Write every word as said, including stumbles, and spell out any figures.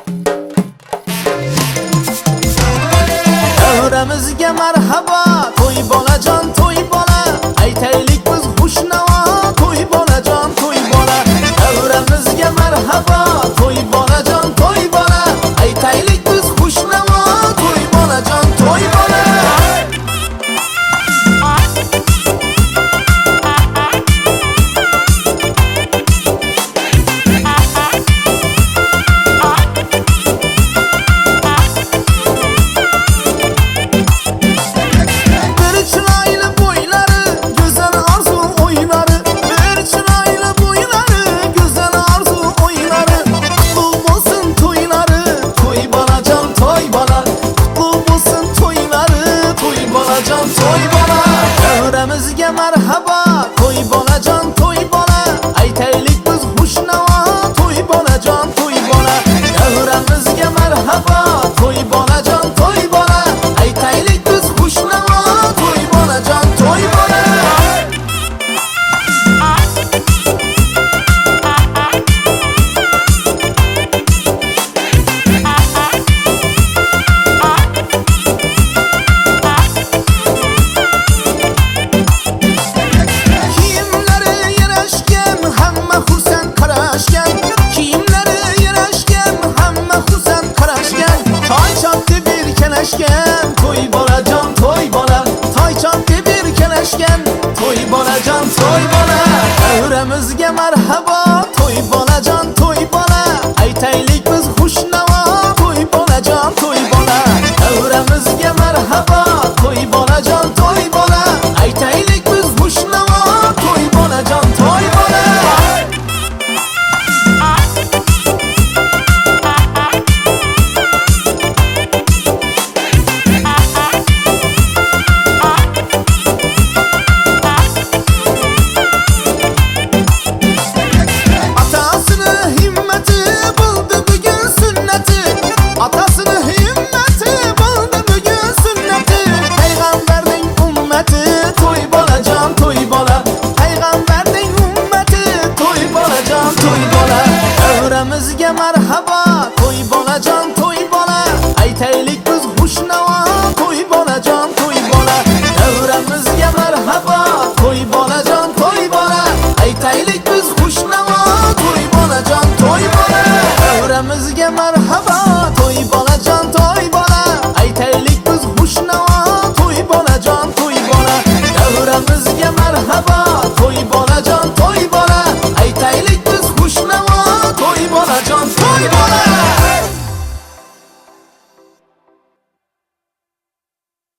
Davramizga marhaba, to'y bolajon, to'y bola. Aytaylik biz xushnavo, to'y bolajon, to'y bola. Davramizga marhaba, to'y bolajon, to'y bola. Aytaylik biz xushnavo, to'y bolajon, to'y bola. To'y bola, davramizga marhaba, to'y bolajon, to'y bola. Aytaylik biz xushnavo, to'y bolajon, to'y bola. Davramizga marhaba, to'y bolajon, to'y bola. Aytaylik biz xushnavo, to'y bolajon, to'y bola. To'y bolajon, to'y bola. Toy chopdi bir kelashgan, to'y bolajon, to'y bola. Davramizga marhaba, to'y bolajon, to'y bola. Aytaylik biz xushnavo, to'y bolajon, to'y bola. Davramizga marhaba, to'y bolajon, to'y bola. Aytaylik biz xushnavo, to'y bolajon, to'y bola. Davramizga marhaba, to'y bolajon, to'y bola. Aytaylik biz xushnavo, to'y bolajon, to'y bola. Davramizga marhaba, to'y bolajon, to'y bola. Aytaylik biz xushnavo, to'y bolajon, to'y bola. Davramizga marhaba, to'y bolajon.